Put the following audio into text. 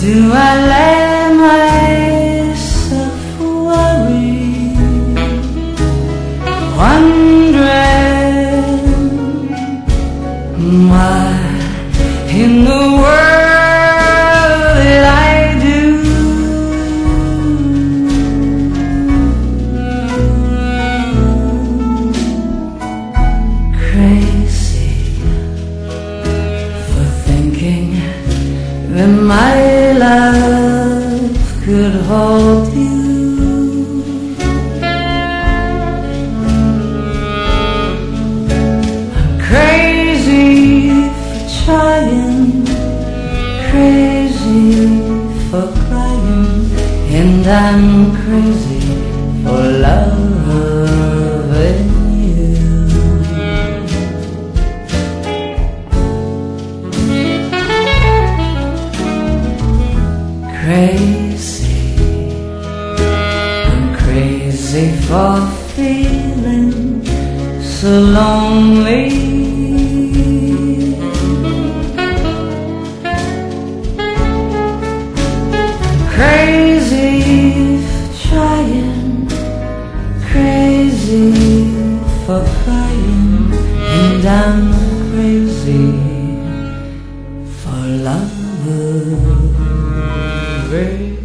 Do I let myself worry, wondering why in the world did I do? Crazy for thinking that my love could hold you. I'm crazy for trying, crazy for crying, and I'm crazy for loving you. Crazy, I'm crazy for feeling so lonely. Crazy for trying, crazy for crying, and I'm crazy for loving.